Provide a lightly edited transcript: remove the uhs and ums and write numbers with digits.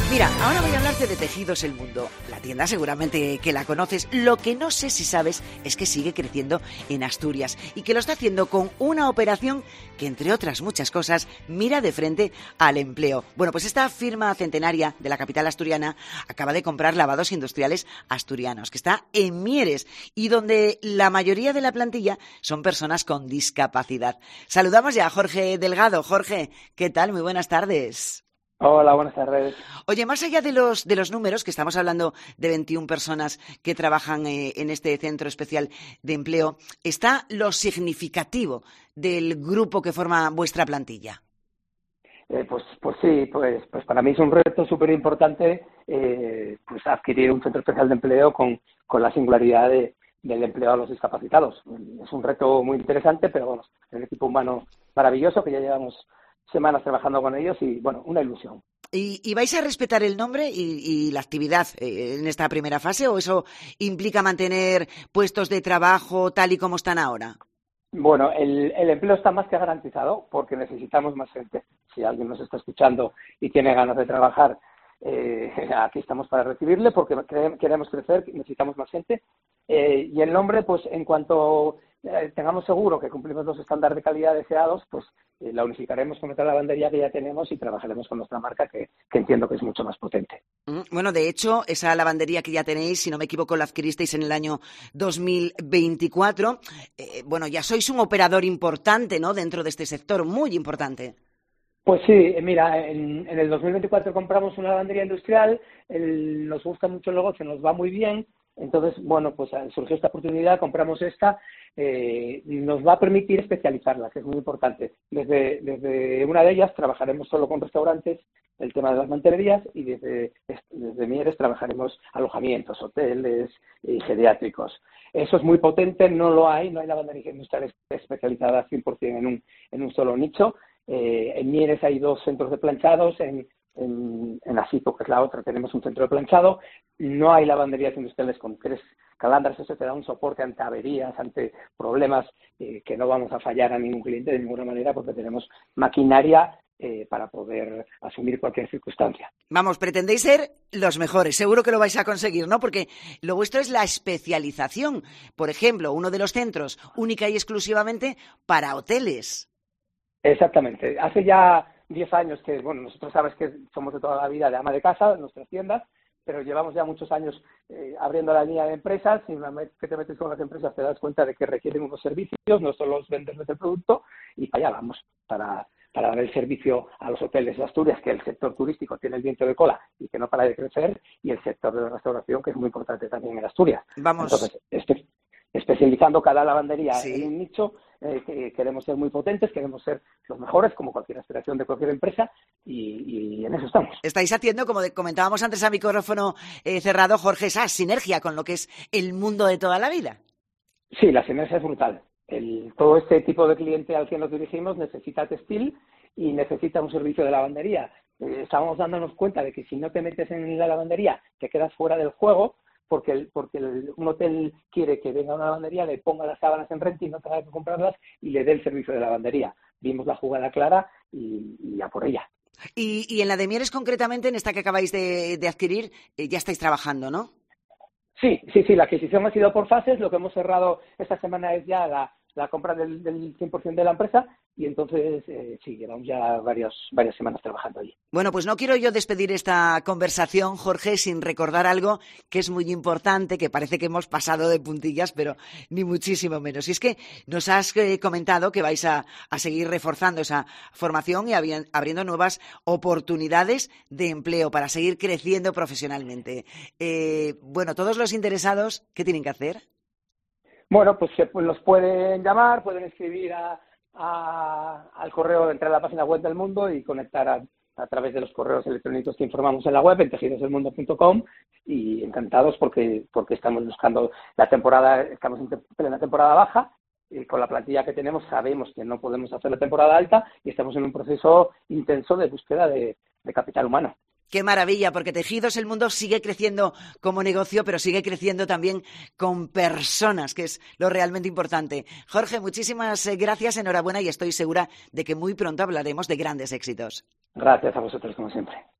Mira, ahora voy a hablarte de Tejidos El Mundo. La tienda seguramente que la conoces. Lo que no sé si sabes es que sigue creciendo en Asturias y que lo está haciendo con una operación que, entre otras muchas cosas, mira de frente al empleo. Bueno, pues esta firma centenaria de la capital asturiana acaba de comprar Lavados Industriales Asturianos, que está en Mieres y donde la mayoría de la plantilla son personas con discapacidad. Saludamos ya a Jorge Delgado. Jorge, ¿qué tal? Muy buenas tardes. Hola, buenas tardes. Oye, más allá de los números, que estamos hablando de 21 personas que trabajan en este centro especial de empleo, está lo significativo del grupo que forma vuestra plantilla. Pues sí, pues para mí es un reto súper importante pues adquirir un centro especial de empleo con la singularidad del empleo a los discapacitados. Es un reto muy interesante, pero bueno, es un equipo humano maravilloso que ya llevamos semanas trabajando con ellos y, bueno, una ilusión. ¿Y vais a respetar el nombre y la actividad en esta primera fase o eso implica mantener puestos de trabajo tal y como están ahora? Bueno, el empleo está más que garantizado porque necesitamos más gente. Si alguien nos está escuchando y tiene ganas de trabajar, aquí estamos para recibirle porque queremos crecer, necesitamos más gente. Y el nombre, pues en cuanto tengamos seguro que cumplimos los estándares de calidad deseados, pues la unificaremos con otra lavandería que ya tenemos y trabajaremos con nuestra marca que entiendo que es mucho más potente. Bueno, de hecho, esa lavandería que ya tenéis, si no me equivoco, la adquiristeis en el año 2024. Bueno, ya sois un operador importante, ¿no?, dentro de este sector, muy importante. Pues sí, mira, en el 2024 compramos una lavandería industrial, nos gusta mucho el negocio, nos va muy bien. Entonces, bueno, pues surgió esta oportunidad, compramos esta, nos va a permitir especializarla, que es muy importante. Desde una de ellas trabajaremos solo con restaurantes, el tema de las mantelerías, y desde Mieres trabajaremos alojamientos, hoteles y geriátricos. Eso es muy potente, no hay lavandería industrial especializada 100% en un solo nicho. En Mieres hay 2 centros de planchados, en Asipo, que es la otra, tenemos un centro de planchado. No hay lavanderías industriales con 3 calandras. Eso te da un soporte ante averías, ante problemas que no vamos a fallar a ningún cliente de ninguna manera porque tenemos maquinaria para poder asumir cualquier circunstancia. Vamos, pretendéis ser los mejores, seguro que lo vais a conseguir, ¿no? Porque lo vuestro es la especialización. Por ejemplo, uno de los centros única y exclusivamente para hoteles. Exactamente. Hace ya 10 años que, bueno, nosotros sabes que somos de toda la vida de ama de casa en nuestras tiendas, pero llevamos ya muchos años abriendo la línea de empresas, y una vez que te metes con las empresas te das cuenta de que requieren unos servicios, no solo venderles el producto, y para allá vamos, para dar el servicio a los hoteles de Asturias, que el sector turístico tiene el viento de cola y que no para de crecer, y el sector de la restauración, que es muy importante también en Asturias. Vamos. Entonces, especializando cada lavandería Sí. en un nicho, queremos ser muy potentes, queremos ser los mejores, como cualquier aspiración de cualquier empresa, y en eso estamos. Estáis haciendo, como comentábamos antes a micrófono cerrado, Jorge, esa sinergia con lo que es el mundo de toda la vida. Sí, la sinergia es brutal. Todo este tipo de cliente al que nos dirigimos necesita textil y necesita un servicio de lavandería. Estábamos dándonos cuenta de que si no te metes en la lavandería te quedas fuera del juego, porque un hotel quiere que venga a una lavandería, le ponga las sábanas en renta y no tenga que comprarlas y le dé el servicio de lavandería. Vimos la jugada clara y a por ella. Y en la de Mieres, concretamente, en esta que acabáis de adquirir, ya estáis trabajando, ¿no? Sí, la adquisición ha sido por fases. Lo que hemos cerrado esta semana es ya la compra del 100% de la empresa, y entonces sí, llevamos ya varias semanas trabajando allí. Bueno, pues no quiero yo despedir esta conversación, Jorge, sin recordar algo que es muy importante, que parece que hemos pasado de puntillas, pero ni muchísimo menos. Y es que nos has comentado que vais a seguir reforzando esa formación y abriendo nuevas oportunidades de empleo para seguir creciendo profesionalmente. Bueno, todos los interesados, ¿qué tienen que hacer? Bueno, pues los pueden llamar, pueden escribir al correo, entrar a la página web del Mundo y conectar a través de los correos electrónicos que informamos en la web, en tejidoselmundo.com, y encantados porque estamos buscando estamos en plena temporada baja, y con la plantilla que tenemos sabemos que no podemos hacer la temporada alta y estamos en un proceso intenso de búsqueda de capital humano. Qué maravilla, porque Tejidos El Mundo sigue creciendo como negocio, pero sigue creciendo también con personas, que es lo realmente importante. Jorge, muchísimas gracias, enhorabuena, y estoy segura de que muy pronto hablaremos de grandes éxitos. Gracias a vosotros, como siempre.